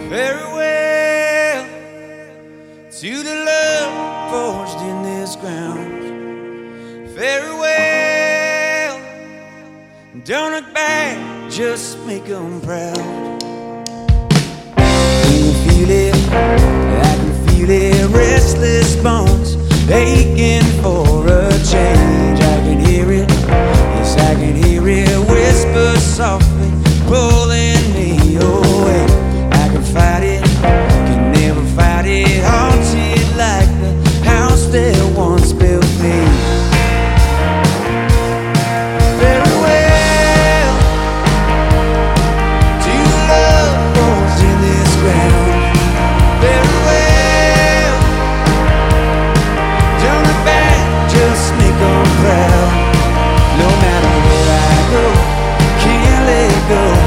Farewell to the love forged in this ground. Farewell, don't look back, just make them proud. Can you feel it? I can feel it. Restless bones aching for a change. I can hear it, yes I can hear it. Whisper softly, pulling me away. I can fight it, can never fight it. Haunted like the house that once built me. Farewell to love forged in this ground. Farewell, don't look back, just make them proud. No matter where I go, can't let go.